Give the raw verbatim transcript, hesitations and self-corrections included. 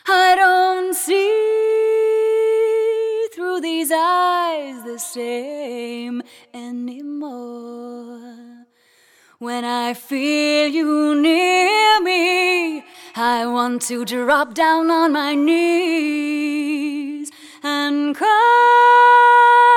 I don't see through these eyes the same anymore. When I feel you near me, I want to drop down on my knees and cry.